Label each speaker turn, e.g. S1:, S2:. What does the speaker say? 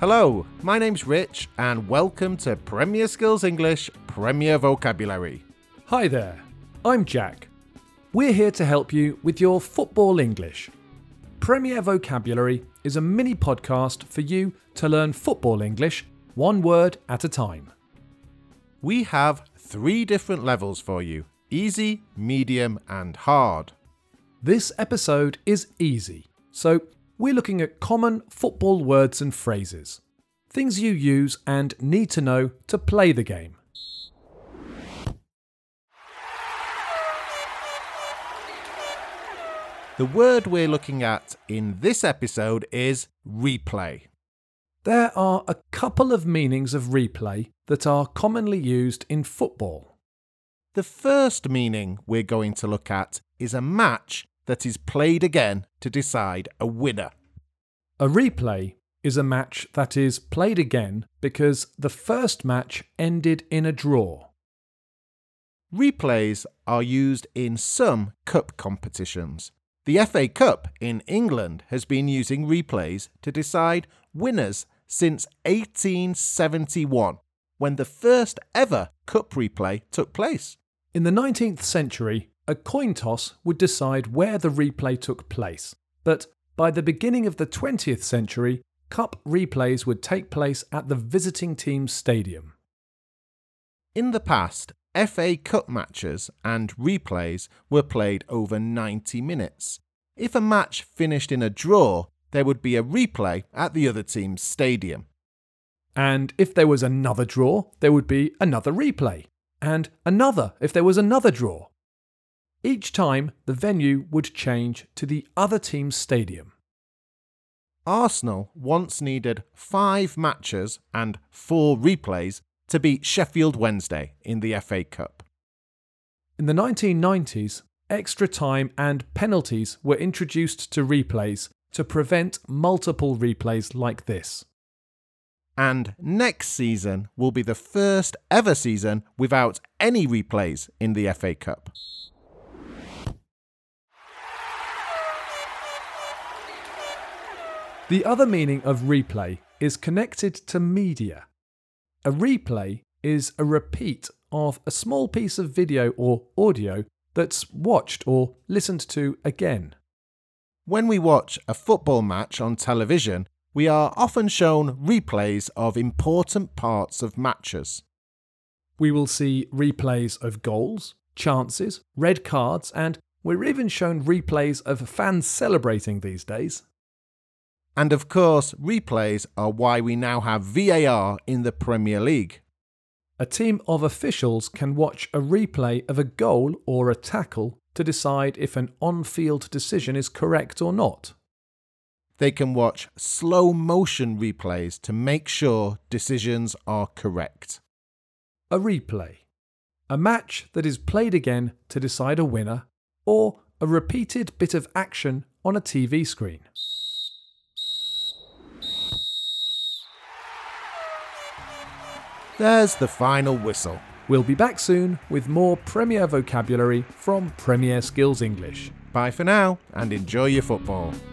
S1: Hello, my name's Rich and welcome to Premier Skills English Premier Vocabulary.
S2: Hi there, I'm Jack. We're here to help you with your football English. Premier Vocabulary is a mini podcast for you to learn football English one word at a time.
S1: We have 3 different levels for you: easy, medium and hard.
S2: This episode is easy, so we're looking at common football words and phrases, things you use and need to know to play the game.
S1: The word we're looking at in this episode is replay.
S2: There are a couple of meanings of replay that are commonly used in football.
S1: The first meaning we're going to look at is a match that is played again to decide a winner.
S2: A replay is a match that is played again because the first match ended in a draw.
S1: Replays are used in some cup competitions. The FA Cup in England has been using replays to decide winners since 1871, when the first ever cup replay took place.
S2: In the 19th century, a coin toss would decide where the replay took place, but by the beginning of the 20th century, cup replays would take place at the visiting team's stadium.
S1: In the past, FA Cup matches and replays were played over 90 minutes. If a match finished in a draw, there would be a replay at the other team's stadium.
S2: And if there was another draw, there would be another replay, and another if there was another draw. Each time, the venue would change to the other team's stadium.
S1: Arsenal once needed 5 matches and 4 replays to beat Sheffield Wednesday in the FA Cup.
S2: In the 1990s, extra time and penalties were introduced to replays to prevent multiple replays like this.
S1: And next season will be the first ever season without any replays in the FA Cup.
S2: The other meaning of replay is connected to media. A replay is a repeat of a small piece of video or audio that's watched or listened to again.
S1: When we watch a football match on television, we are often shown replays of important parts of matches.
S2: We will see replays of goals, chances, red cards, and we're even shown replays of fans celebrating these days.
S1: And of course, replays are why we now have VAR in the Premier League.
S2: A team of officials can watch a replay of a goal or a tackle to decide if an on-field decision is correct or not.
S1: They can watch slow motion replays to make sure decisions are correct.
S2: A replay. A match that is played again to decide a winner, or a repeated bit of action on a TV screen.
S1: There's the final whistle.
S2: We'll be back soon with more Premier Vocabulary from Premier Skills English.
S1: Bye for now and enjoy your football.